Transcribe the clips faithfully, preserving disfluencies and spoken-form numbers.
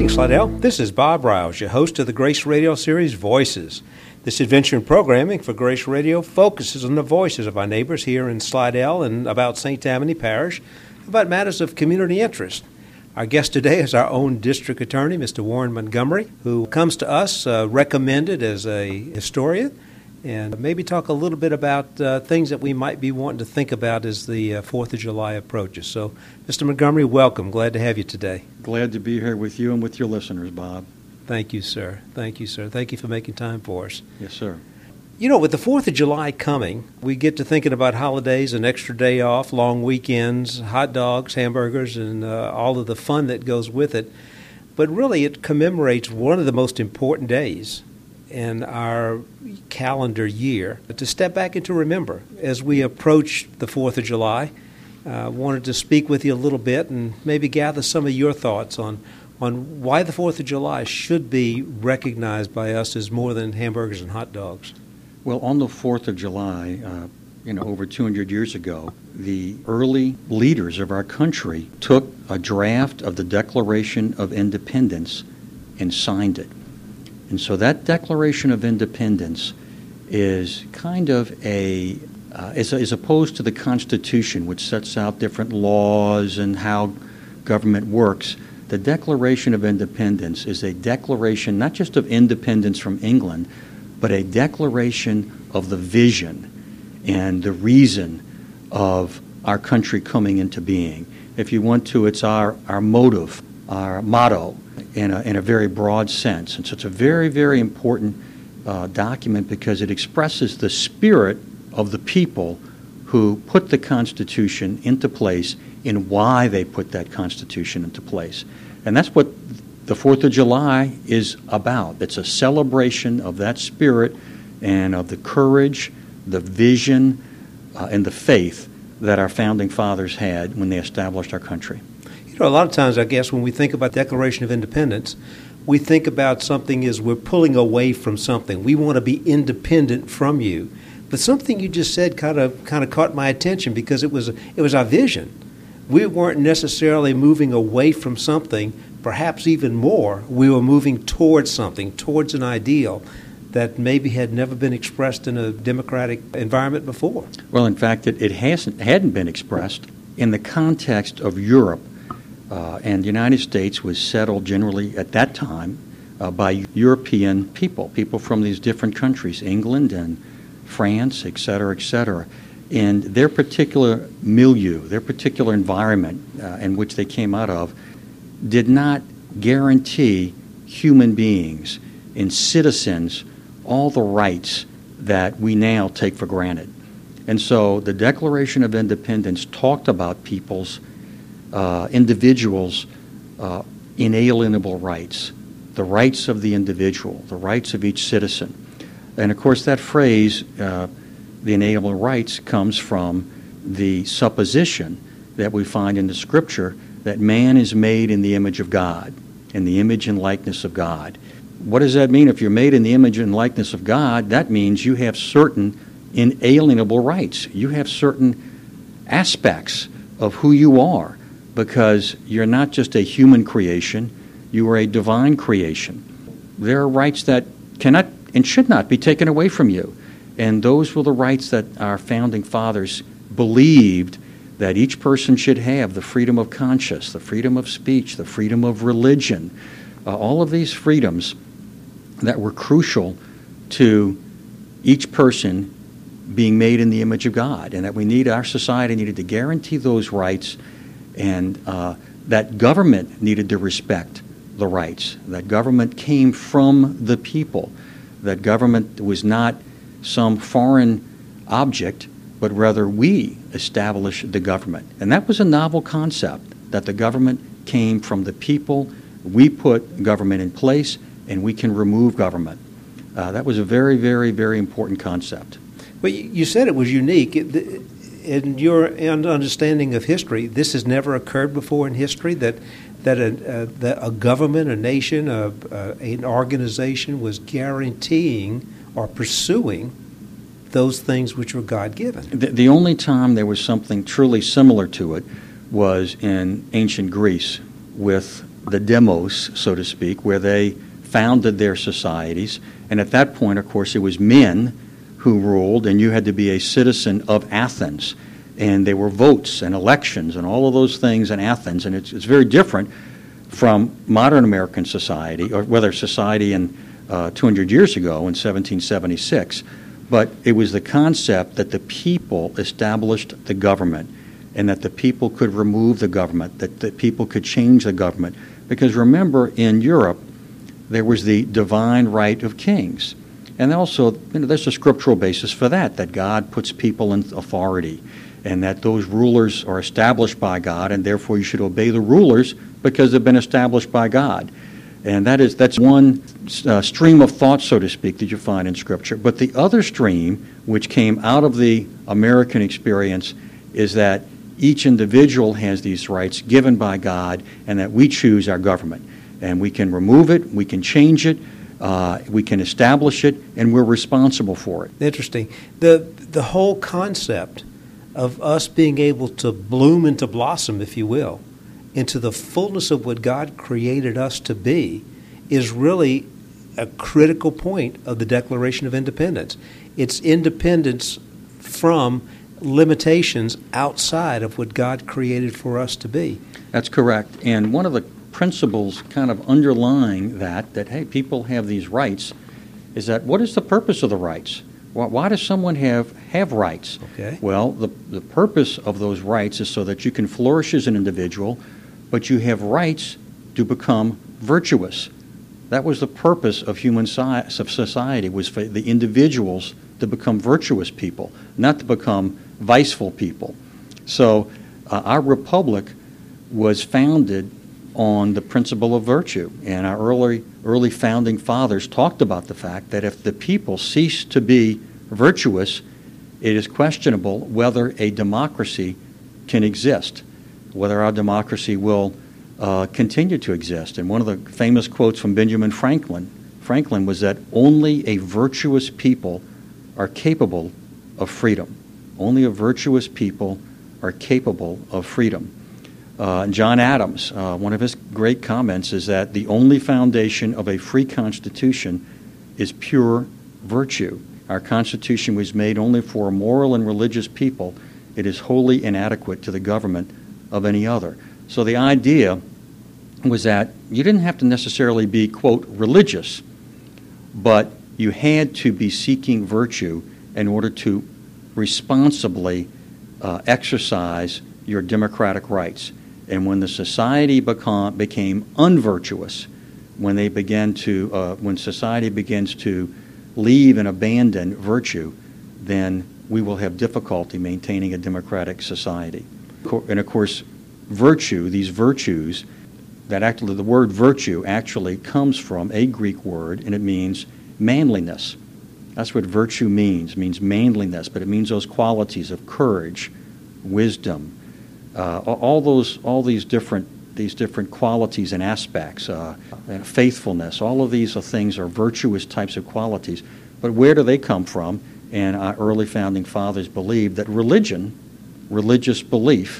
Greetings, Slidell. This is Bob Rouse, your host of the Grace Radio series, Voices. This adventure in programming for Grace Radio focuses on the voices of our neighbors here in Slidell and about Saint Tammany Parish about matters of community interest. Our guest today is our own district attorney, Mister Warren Montgomery, who comes to us uh, recommended as a historian, and maybe talk a little bit about uh, things that we might be wanting to think about as the uh, fourth of July approaches. So, Mister Montgomery, welcome. Glad to have you today. Glad to be here with you and with your listeners, Bob. Thank you, sir. Thank you, sir. Thank you for making time for us. Yes, sir. You know, with the fourth of July coming, we get to thinking about holidays, an extra day off, long weekends, hot dogs, hamburgers, and uh, all of the fun that goes with it. But really, it commemorates one of the most important days in our calendar year to step back and to remember. As we approach the fourth of July, I uh, wanted to speak with you a little bit and maybe gather some of your thoughts on, on why the fourth of July should be recognized by us as more than hamburgers and hot dogs. Well, on the fourth of July, uh, you know, over two hundred years ago, the early leaders of our country took a draft of the Declaration of Independence and signed it. And so that Declaration of Independence is kind of a, uh, as, as opposed to the Constitution, which sets out different laws and how government works, the Declaration of Independence is a declaration not just of independence from England, but a declaration of the vision and the reason of our country coming into being. If you want to, it's our, our motive, our motto, in a, in a very broad sense. And so it's a very, very important uh, document because it expresses the spirit of the people who put the Constitution into place and why they put that Constitution into place. And that's what the fourth of July is about. It's a celebration of that spirit and of the courage, the vision, uh, and the faith that our founding fathers had when they established our country. You know, a lot of times, I guess, when we think about the Declaration of Independence, we think about something as we're pulling away from something. We want to be independent from you. But something you just said kind of kind of caught my attention because it was it was our vision. We weren't necessarily moving away from something, perhaps even more. We were moving towards something, towards an ideal that maybe had never been expressed in a democratic environment before. Well, in fact, it, it hasn't hadn't been expressed in the context of Europe. Uh, and the United States was settled generally at that time uh, by European people, people from these different countries, England and France, et cetera, et cetera. And their particular milieu, their particular environment uh, in which they came out of, did not guarantee human beings and citizens all the rights that we now take for granted. And so the Declaration of Independence talked about people's Uh, individuals' uh, inalienable rights, the rights of the individual, the rights of each citizen. And of course that phrase, uh, the inalienable rights, comes from the supposition that we find in the Scripture that man is made in the image of God, in the image and likeness of God. What does that mean? If you're made in the image and likeness of God, that means you have certain inalienable rights. You have certain aspects of who you are, because you're not just a human creation, you are a divine creation. There are rights that cannot and should not be taken away from you. And those were the rights that our founding fathers believed that each person should have: the freedom of conscience, the freedom of speech, the freedom of religion, uh, all of these freedoms that were crucial to each person being made in the image of God, and that we need, our society needed to guarantee those rights, and uh, that government needed to respect the rights. That government came from the people. That government was not some foreign object, but rather we established the government. And that was a novel concept, that the government came from the people. We put government in place, and we can remove government. Uh, that was a very, very, very important concept. Well, you said it was unique. In your understanding of history, this has never occurred before in history, that that a, a, that a government, a nation, a, a, an organization was guaranteeing or pursuing those things which were God-given. The, the only time there was something truly similar to it was in ancient Greece with the demos, so to speak, where they founded their societies. And at that point, of course, it was men who ruled, and you had to be a citizen of Athens. And there were votes and elections and all of those things in Athens. And it's, it's very different from modern American society, or whether society in uh, two hundred years ago in seventeen seventy-six. But it was the concept that the people established the government, and that the people could remove the government, that the people could change the government. Because remember, in Europe, there was the divine right of kings. And also, you know, there's a scriptural basis for that, that God puts people in authority, and that those rulers are established by God, and therefore you should obey the rulers because they've been established by God. And that is that's one uh, stream of thought, so to speak, that you find in Scripture. But the other stream, which came out of the American experience, is that each individual has these rights given by God, and that we choose our government. And we can remove it, we can change it, uh, we can establish it, and we're responsible for it. Interesting. The, the whole concept of us being able to bloom and to blossom, if you will, into the fullness of what God created us to be is really a critical point of the Declaration of Independence. It's independence from limitations outside of what God created for us to be. That's correct. And one of the principles kind of underlying that, that, hey, people have these rights, is that what is the purpose of the rights? Why, why does someone have, have rights? Okay. Well, the, the purpose of those rights is so that you can flourish as an individual, but you have rights to become virtuous. That was the purpose of human si- of society, was for the individuals to become virtuous people, not to become viceful people. So uh, our republic was founded on the principle of virtue. And our early early founding fathers talked about the fact that if the people cease to be virtuous, it is questionable whether a democracy can exist, whether our democracy will uh, continue to exist. And one of the famous quotes from Benjamin Franklin, Franklin was that only a virtuous people are capable of freedom. Only a virtuous people are capable of freedom. Uh, John Adams, uh, one of his great comments is that the only foundation of a free Constitution is pure virtue. Our Constitution was made only for a moral and religious people. It is wholly inadequate to the government of any other. So the idea was that you didn't have to necessarily be, quote, religious, but you had to be seeking virtue in order to responsibly uh, exercise your democratic rights. And when the society become, became unvirtuous, when they began to, uh, when society begins to leave and abandon virtue, then we will have difficulty maintaining a democratic society. And of course, virtue, these virtues, that actually the word virtue actually comes from a Greek word, and it means manliness. That's what virtue means. It means manliness, but it means those qualities of courage, wisdom, uh, all those, all these different, these different qualities and aspects, uh, and faithfulness. All of these are things are virtuous types of qualities. But where do they come from? And our early founding fathers believed that religion, religious belief,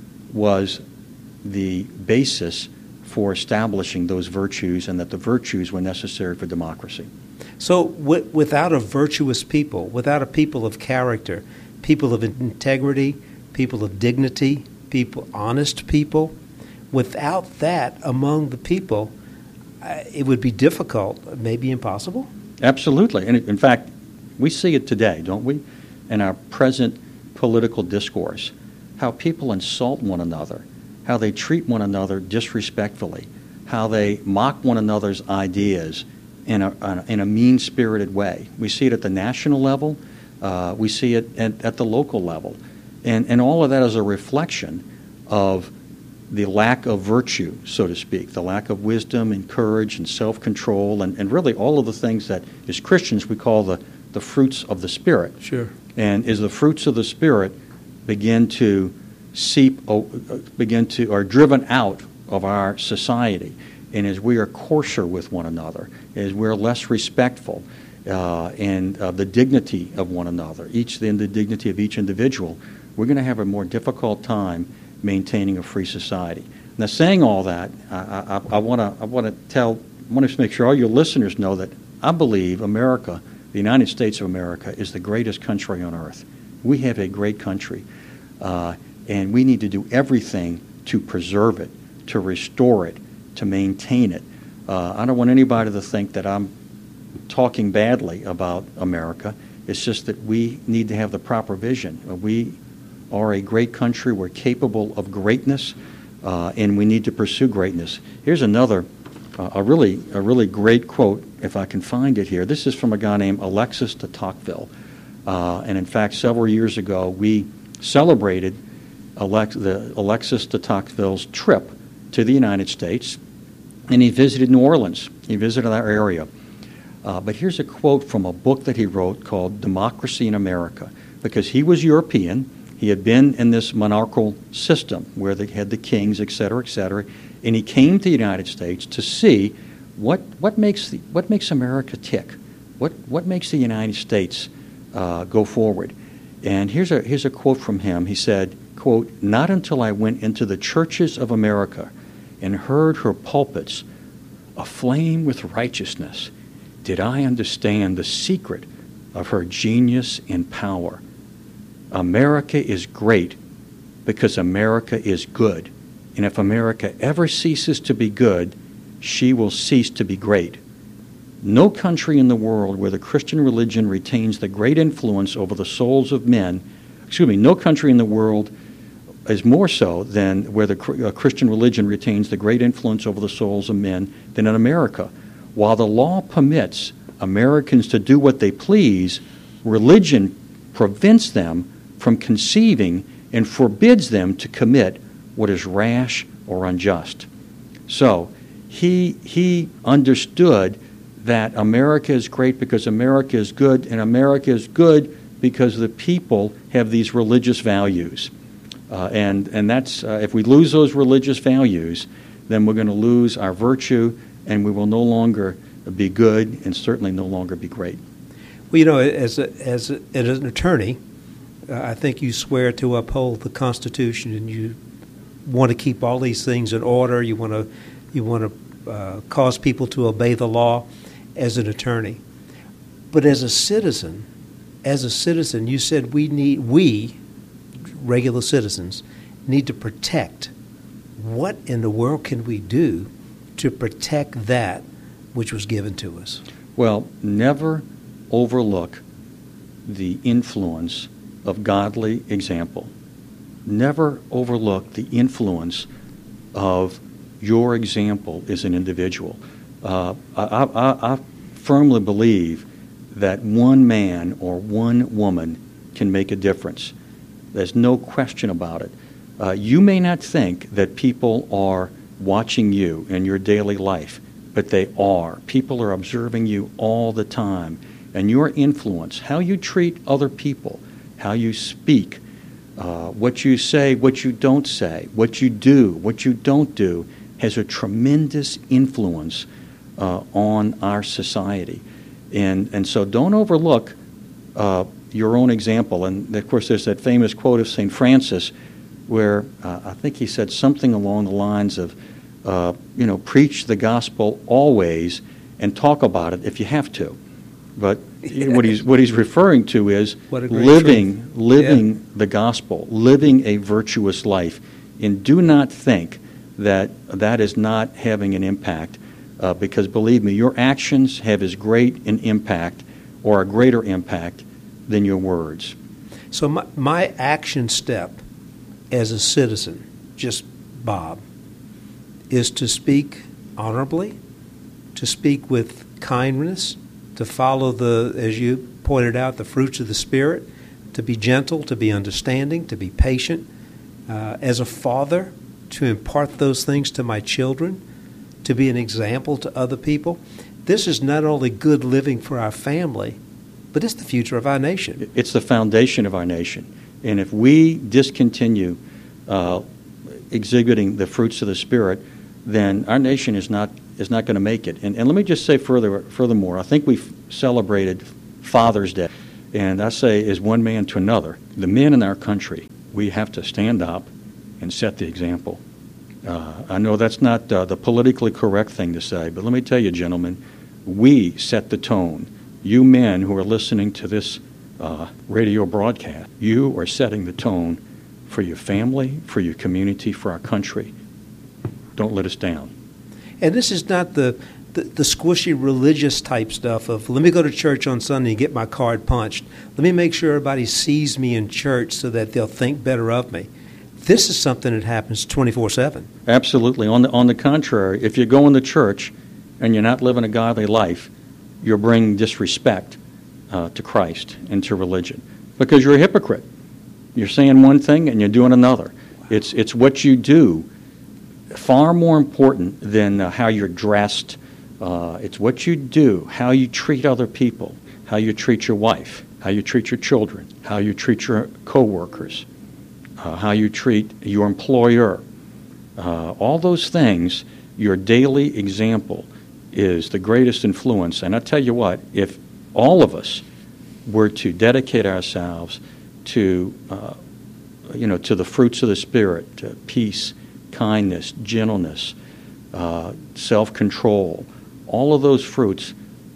was the basis for establishing those virtues, and that the virtues were necessary for democracy. So w- without a virtuous people, without a people of character, people of integrity, people of dignity, people, honest people, without that among the people, uh, it would be difficult, maybe impossible? Absolutely. And in fact, we see it today, don't we, in our present political discourse, how people insult one another, how they treat one another disrespectfully, how they mock one another's ideas in a, in a mean-spirited way. We see it at the national level. Uh, we see it at, at the local level. And, and all of that is a reflection of the lack of virtue, so to speak, the lack of wisdom and courage and self-control, and, and really all of the things that, as Christians, we call the, the fruits of the Spirit. Sure. And as the fruits of the Spirit begin to seep, uh, begin to, are driven out of our society, and as we are coarser with one another, as we're less respectful, uh, and uh, the dignity of one another, each in the dignity of each individual, we're going to have a more difficult time maintaining a free society. Now, saying all that, I want to I want to tell I want to make sure all your listeners know that I believe America, the United States of America, is the greatest country on earth. We have a great country, uh, and we need to do everything to preserve it, to restore it, to maintain it. Uh, I don't want anybody to think that I'm talking badly about America. It's just that we need to have the proper vision. We are a great country. We're capable of greatness, uh, and we need to pursue greatness. Here's another, uh, a really, a really great quote, if I can find it here. This is from a guy named Alexis de Tocqueville, uh, and in fact, several years ago, we celebrated Alex, the Alexis de Tocqueville's trip to the United States, and he visited New Orleans. He visited our area. Uh, but here's a quote from a book that he wrote called Democracy in America, because he was European. He had been in this monarchical system where they had the kings, et cetera, et cetera, and he came to the United States to see what what makes the, what makes America tick, what what makes the United States uh, go forward. And here's a here's a quote from him. He said, quote, "Not until I went into the churches of America and heard her pulpits aflame with righteousness did I understand the secret of her genius and power. America is great because America is good. And if America ever ceases to be good, she will cease to be great. No country in the world where the Christian religion retains the great influence over the souls of men, excuse me, no country in the world is more so than where the uh, Christian religion retains the great influence over the souls of men than in America. While the law permits Americans to do what they please, religion prevents them from conceiving and forbids them to commit what is rash or unjust." So he he understood that America is great because America is good, and America is good because the people have these religious values. Uh, and and that's uh, if we lose those religious values, then we're going to lose our virtue, and we will no longer be good, and certainly no longer be great. Well, you know, as a, as, a, as an attorney, uh, I think you swear to uphold the Constitution, and you want to keep all these things in order. You want to you want to uh, cause people to obey the law as an attorney. But as a citizen, as a citizen, you said we need we regular citizens need to protect. What in the world can we do to protect that which was given to us? Well, never overlook the influence of godly example. Never overlook the influence of your example as an individual. Uh, I, I, I firmly believe that one man or one woman can make a difference. There's no question about it. Uh, you may not think that people are watching you in your daily life, but they are. People are observing you all the time. And your influence, how you treat other people, how you speak, uh, what you say, what you don't say, what you do, what you don't do, has a tremendous influence uh, on our society. And, and so don't overlook uh, your own example. And, of course, there's that famous quote of Saint Francis where uh, I think he said something along the lines of, Uh, you know, preach the gospel always and talk about it if you have to. But you know, what he's what he's referring to is living truth. living yeah. the gospel, living a virtuous life, and do not think that that is not having an impact. Uh, because believe me, your actions have as great an impact or a greater impact than your words. So my, my action step as a citizen, just Bob, is to speak honorably, to speak with kindness, to follow the, as you pointed out, the fruits of the Spirit, to be gentle, to be understanding, to be patient. Uh, as a father, to impart those things to my children, to be an example to other people. This is not only good living for our family, but it's the future of our nation. It's the foundation of our nation. And if we discontinue uh, exhibiting the fruits of the Spirit, then our nation is not is not going to make it. And, and let me just say further, furthermore, I think we've celebrated Father's Day, and I say as one man to another, the men in our country, we have to stand up and set the example. Uh, I know that's not uh, the politically correct thing to say, but let me tell you, gentlemen, we set the tone. You men who are listening to this uh, radio broadcast, you are setting the tone for your family, for your community, for our country. Don't let us down. And this is not the, the, the squishy religious type stuff of, let me go to church on Sunday and get my card punched. Let me make sure everybody sees me in church so that they'll think better of me. This is something that happens twenty-four seven. Absolutely. On the, on the contrary, if you're going to church and you're not living a godly life, you're bringing disrespect uh, to Christ and to religion because you're a hypocrite. You're saying one thing and you're doing another. Wow. It's, it's what you do. Far more important than uh, how you're dressed. Uh, it's what you do, how you treat other people, how you treat your wife, how you treat your children, how you treat your coworkers, uh, how you treat your employer. Uh, all those things, your daily example is the greatest influence. And I tell you what, if all of us were to dedicate ourselves to, uh, you know, to the fruits of the Spirit, to peace, kindness, gentleness, uh, self-control, all of those fruits,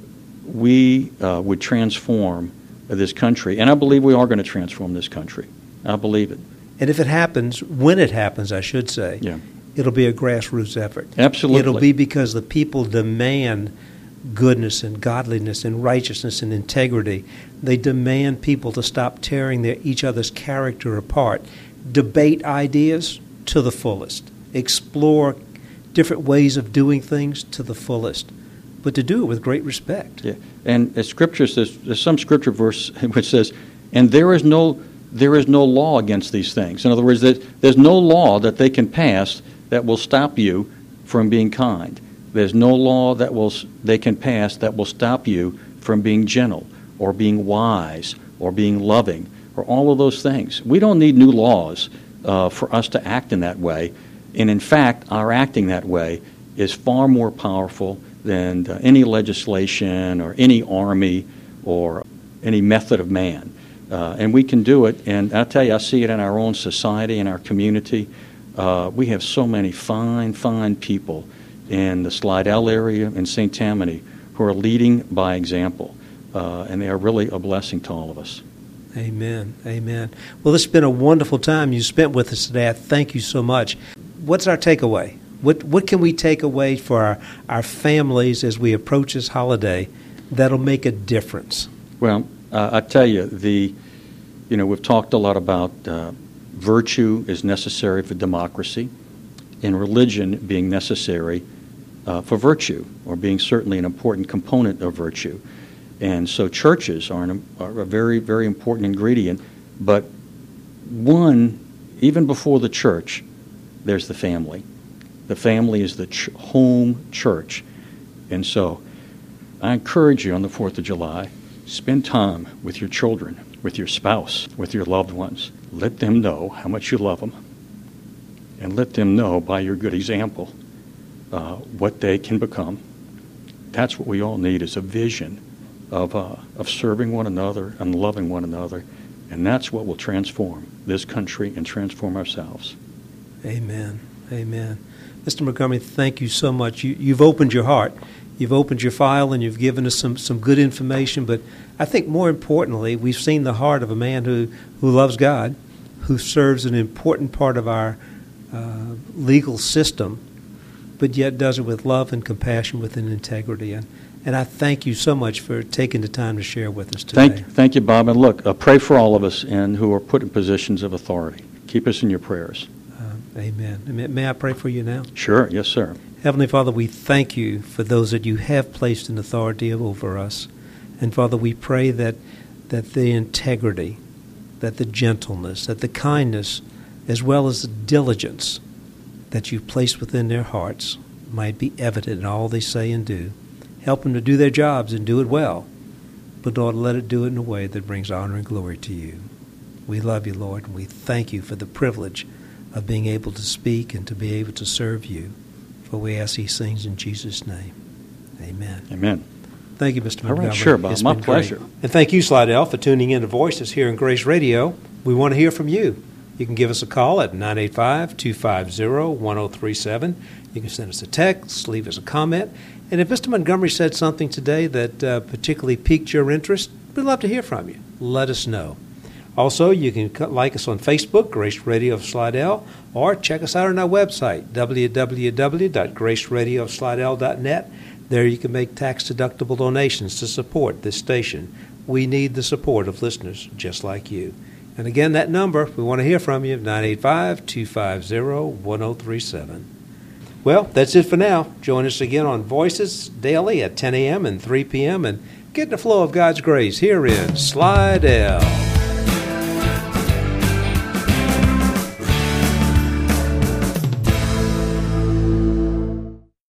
we uh, would transform this country. And I believe we are going to transform this country. I believe it. And if it happens, when it happens, I should say, yeah. it'll be a grassroots effort. Absolutely. It'll be because the people demand goodness and godliness and righteousness and integrity. They demand people to stop tearing their, each other's character apart, debate ideas to the fullest, explore different ways of doing things to the fullest, but to do it with great respect. Yeah. And as Scripture says, there's some Scripture verse which says, and there is no there is no law against these things. In other words, there's no law that they can pass that will stop you from being kind. There's no law that will they can pass that will stop you from being gentle or being wise or being loving or all of those things. We don't need new laws uh, for us to act in that way. And in fact, our acting that way is far more powerful than uh, any legislation or any army or any method of man. Uh, and we can do it. And I'll tell you, I see it in our own society, in our community. Uh, we have so many fine, fine people in the Slidell area and Saint Tammany who are leading by example. Uh, and they are really a blessing to all of us. Amen. Amen. Well, this has been a wonderful time you spent with us today. I thank you so much. What's our takeaway? What what can we take away for our, our families as we approach this holiday that'll make a difference? Well, uh, I tell you, the you know we've talked a lot about uh, virtue is necessary for democracy, and religion being necessary uh, for virtue, or being certainly an important component of virtue. And so churches are, an, are a very, very important ingredient. But one, even before the church, there's the family. The family is the ch- home church. And so I encourage you on the fourth of July, spend time with your children, with your spouse, with your loved ones. Let them know how much you love them. And let them know by your good example uh, what they can become. That's what we all need, is a vision of uh, of serving one another and loving one another. And that's what will transform this country and transform ourselves. Amen. Amen. Mister Montgomery, thank you so much. You, you've opened your heart. You've opened your file and you've given us some, some good information. But I think more importantly, we've seen the heart of a man who, who loves God, who serves an important part of our uh, legal system, but yet does it with love and compassion, with an integrity. And And I thank you so much for taking the time to share with us today. Thank, thank you, Bob. And look, uh, pray for all of us and who are put in positions of authority. Keep us in your prayers. Uh, amen. May I pray for you now? Sure. Yes, sir. Heavenly Father, we thank you for those that you have placed in authority over us. And Father, we pray that that the integrity, that the gentleness, that the kindness, as well as the diligence that you've placed within their hearts might be evident in all they say and do. Help them to do their jobs and do it well. But, Lord, let it do it in a way that brings honor and glory to you. We love you, Lord, and we thank you for the privilege of being able to speak and to be able to serve you. For we ask these things in Jesus' name. Amen. Amen. Thank you, Mister Montgomery. All right, sure, Bob. It's My been pleasure. Great. And thank you, Slidell, for tuning in to Voices here in Grace Radio. We want to hear from you. You can give us a call at nine eight five, two five zero, one zero three seven. You can send us a text, leave us a comment. And if Mister Montgomery said something today that uh, particularly piqued your interest, we'd love to hear from you. Let us know. Also, you can like us on Facebook, Grace Radio of Slidell, or check us out on our website, w w w dot grace radio of slidell dot net. There you can make tax-deductible donations to support this station. We need the support of listeners just like you. And again, that number, we want to hear from you, nine eight five, two five zero, one zero three seven. Well, that's it for now. Join us again on Voices daily at ten a.m. and three p.m. and get in the flow of God's grace here in Slidell.